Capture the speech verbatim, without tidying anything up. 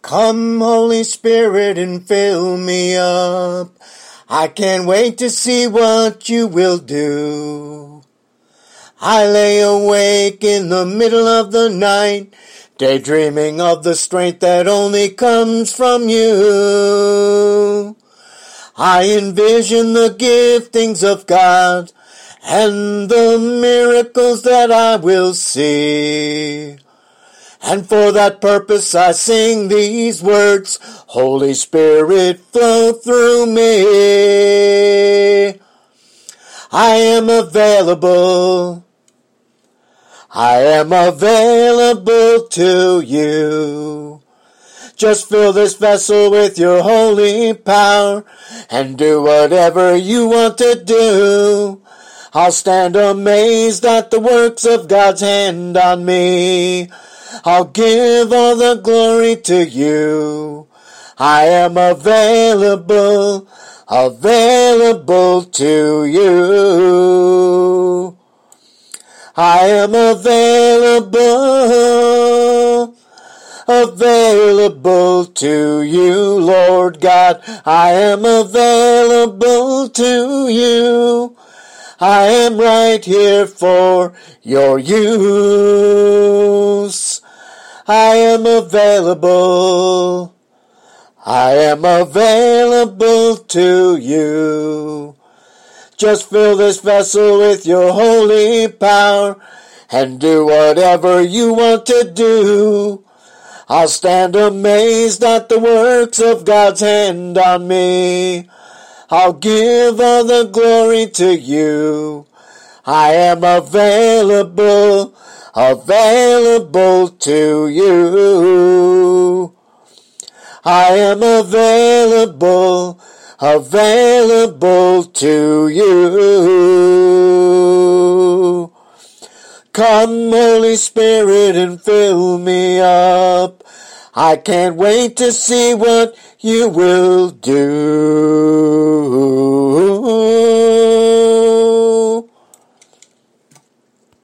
Come, Holy Spirit, and fill me up. I can't wait to see what you will do. I lay awake in the middle of the night, daydreaming of the strength that only comes from you. I envision the giftings of God and the miracles that I will see. And for that purpose I sing these words, Holy Spirit, flow through me. I am available. I am available to you. Just fill this vessel with your holy power and do whatever you want to do. I'll stand amazed at the works of God's hand on me. I'll give all the glory to you. I am available, available to you. I am available, available to you, Lord God. I am available to you. I am right here for your use. I am available. I am available to you. Just fill this vessel with your holy power and do whatever you want to do. I'll stand amazed at the works of God's hand on me. I'll give all the glory to you. I am available, available to you. I am available, available to you. Come, Holy Spirit, and fill me up. I can't wait to see what you will do.